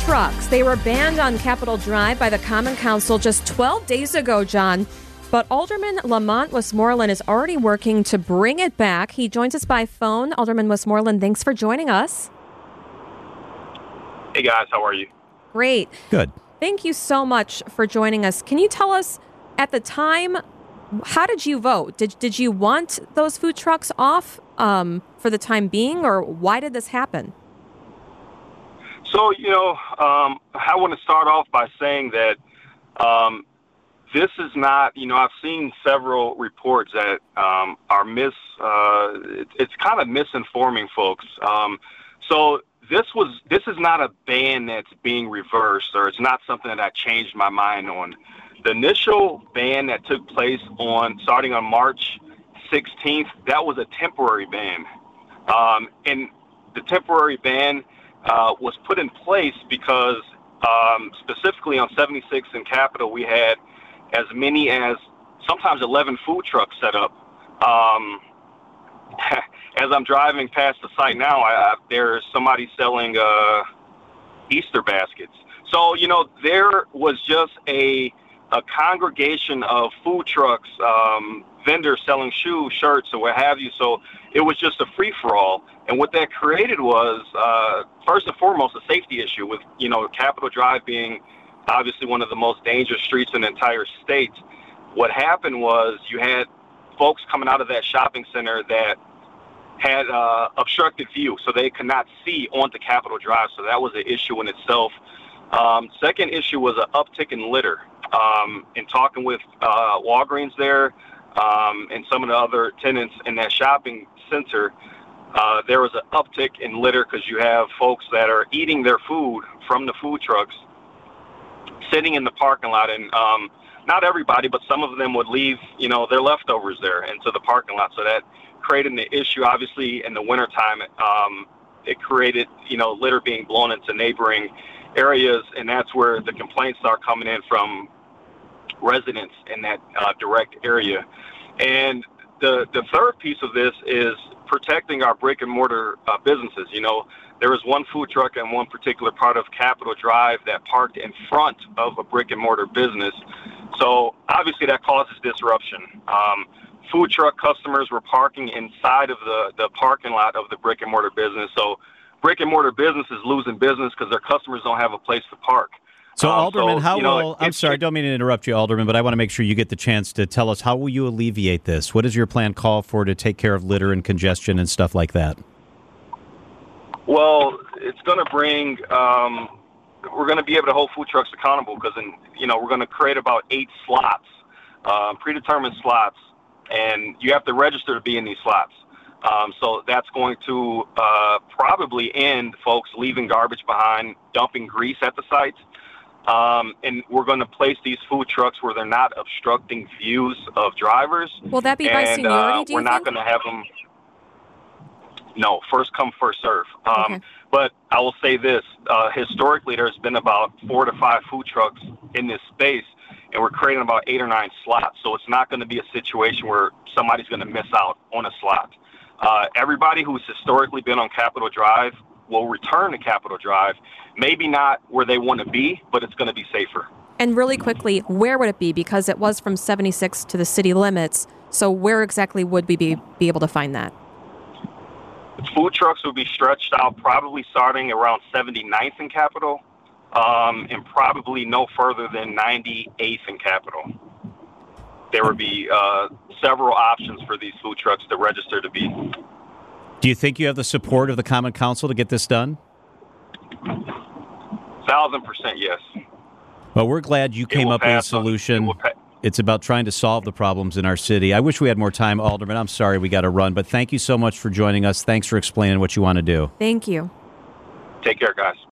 trucks. They were banned on Capitol Drive by the Common Council just 12 days ago, John. But Alderman Lamont Westmoreland is already working to bring it back. He joins us by phone. Alderman Westmoreland, thanks for joining us. Hey, guys. How are you? Great. Good. Thank you so much for joining us. Can you tell us, at the time, how did you vote? Did you want those food trucks off for the time being, or why did this happen? So, I want to start off by saying that this is not, I've seen several reports that are it's kind of misinforming folks. So this is not a ban that's being reversed, or it's not something that I changed my mind on. The initial ban that took place starting on March 16th, that was a temporary ban. And the temporary ban was put in place because specifically on 76 in Capitol, we had as many as sometimes 11 food trucks set up. As I'm driving past the site now, there's somebody selling Easter baskets. So, there was just a congregation of food trucks, vendors selling shoes, shirts, or what have you. So it was just a free-for-all. And what that created was, first and foremost, a safety issue with, Capitol Drive being obviously one of the most dangerous streets in the entire state. What happened was you had folks coming out of that shopping center that had obstructed view, so they could not see onto Capitol Drive. So that was an issue in itself. Second issue was an uptick in litter. In talking with Walgreens there and some of the other tenants in that shopping center, there was an uptick in litter because you have folks that are eating their food from the food trucks sitting in the parking lot, and not everybody, but some of them would leave, their leftovers there into the parking lot. So that created the issue. Obviously, in the wintertime, it created, litter being blown into neighboring areas, and that's where the complaints start coming in from residents in that direct area. And the third piece of this is protecting our brick and mortar businesses. There was one food truck in one particular part of Capitol Drive that parked in front of a brick and mortar business. So obviously that causes disruption. Food truck customers were parking inside of the parking lot of the brick and mortar business. So brick and mortar business is losing business because their customers don't have a place to park. So, Alderman, I'm sorry, I don't mean to interrupt you, Alderman, but I want to make sure you get the chance to tell us, how will you alleviate this? What does your plan call for to take care of litter and congestion and stuff like that? Well, it's going to bring, we're going to be able to hold food trucks accountable because, we're going to create about 8 slots, predetermined slots, and you have to register to be in these slots. So that's going to probably end folks leaving garbage behind, dumping grease at the sites. And we're going to place these food trucks where they're not obstructing views of drivers. Will that be by seniority, do you we're not think? going to have them. No, first come, first serve. Okay. But I will say this. Historically, there's been about 4 to 5 food trucks in this space, and we're creating about 8 or 9 slots. So it's not going to be a situation where somebody's going to miss out on a slot. Everybody who's historically been on Capitol Drive will return to Capitol Drive. Maybe not where they want to be, but it's going to be safer. And really quickly, where would it be? Because it was from 76 to the city limits. So where exactly would we be able to find that? Food trucks will be stretched out probably starting around 79th in Capitol, and probably no further than 98th in Capitol. There would be several options for these food trucks to register to be. Do you think you have the support of the Common Council to get this done? 1,000% yes. Well, we're glad you came up with a solution. It's about trying to solve the problems in our city. I wish we had more time, Alderman. I'm sorry we got to run, but thank you so much for joining us. Thanks for explaining what you want to do. Thank you. Take care, guys.